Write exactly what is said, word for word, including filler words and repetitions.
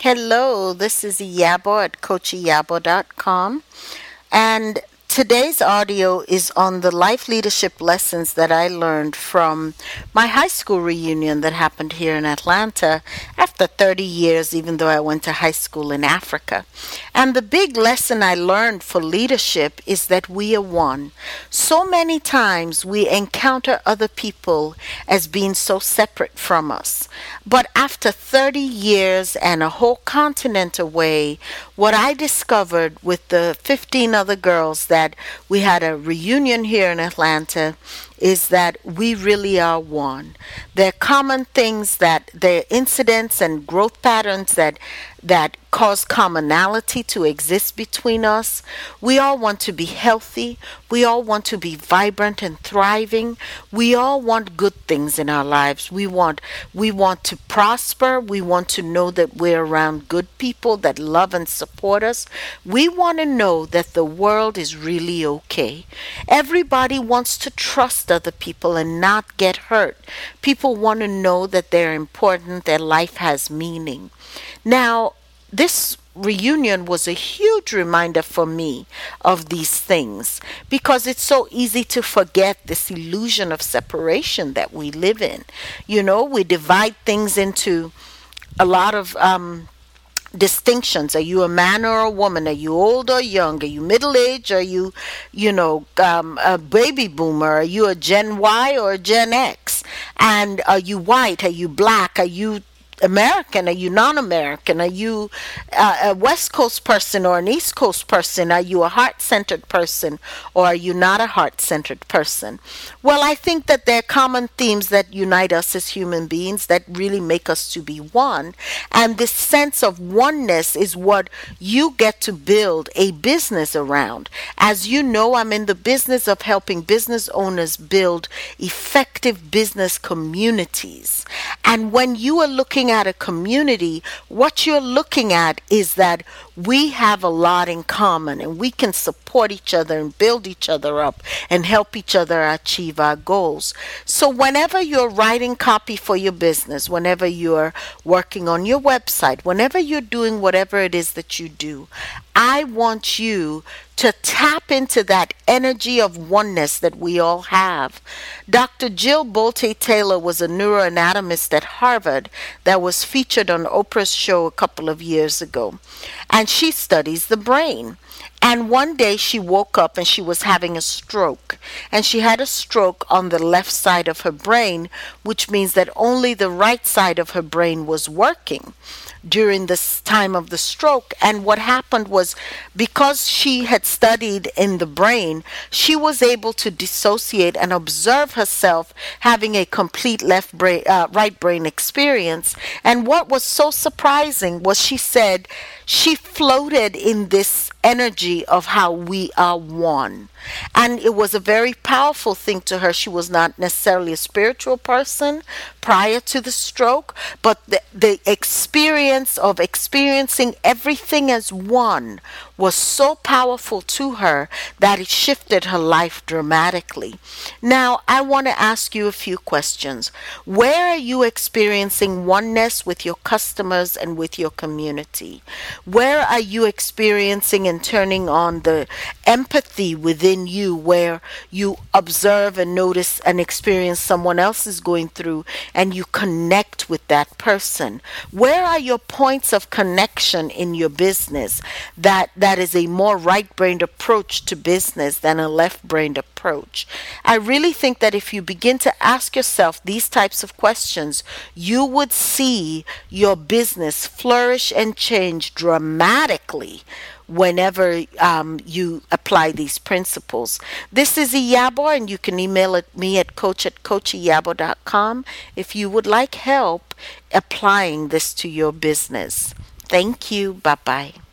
Hello, this is Yabo at coach yabo dot com. And today's audio is on the life leadership lessons that I learned from my high school reunion that happened here in Atlanta after thirty years, even though I went to high school in Africa. And the big lesson I learned for leadership is that we are one. So many times we encounter other people as being so separate from us. But after thirty years and a whole continent away, what I discovered with the fifteen other girls that we had a reunion here in Atlanta is that we really are one. There are common things that there are incidents and growth patterns that that cause commonality to exist between us. We all want to be healthy. We all want to be vibrant and thriving. We all want good things in our lives. We want we want to prosper. We want to know that we're around good people that love and support us. We want to know that the world is really okay. Everybody wants to trust other people and not get hurt. People want to know that they're important, their life has meaning. Now, this reunion was a huge reminder for me of these things because it's so easy to forget this illusion of separation that we live in. You know, we divide things into a lot of um, distinctions. Are you a man or a woman? Are you old or young? Are you middle aged? Are you, you know, um, a baby boomer? Are you a Gen Y or a Gen X? And are you white? Are you black? Are you American? Are you non-American? Are you uh, a West Coast person or an East Coast person? Are you a heart-centered person or are you not a heart-centered person? Well, I think that there are common themes that unite us as human beings that really make us to be one. And this sense of oneness is what you get to build a business around. As you know, I'm in the business of helping business owners build effective business communities. And when you are looking at a community, what you're looking at is that we have a lot in common and we can support each other and build each other up and help each other achieve our goals. So whenever you're writing copy for your business, whenever you're working on your website, whenever you're doing whatever it is that you do, I want you to tap into that energy of oneness that we all have. Doctor Jill Bolte Taylor was a neuroanatomist at Harvard that was featured on Oprah's show a couple of years ago. And she studies the brain. And one day she woke up and she was having a stroke. And she had a stroke on the left side of her brain, which means that only the right side of her brain was working during this time of the stroke. And what happened was, because she had studied in the brain, she was able to dissociate and observe herself having a complete left brain, uh, right brain experience. And what was so surprising was she said she floated in this energy of how we are one. And it was a very powerful thing to her. She was not necessarily a spiritual person prior to the stroke, but the, the experience of experiencing everything as one was so powerful to her that it shifted her life dramatically. Now, I want to ask you a few questions. Where are you experiencing oneness with your customers and with your community? Where are you experiencing and turning on the empathy within you, where you observe and notice and experience someone else is going through and you connect with that person? Where are your points of connection in your business that that is a more right-brained approach to business than a left-brained approach? I really think that if you begin to ask yourself these types of questions, you would see your business flourish and change dramatically whenever um, you apply these principles. This is Iyabo, and you can email it, me at coach at coach yabo dot com if you would like help applying this to your business. Thank you. Bye-bye.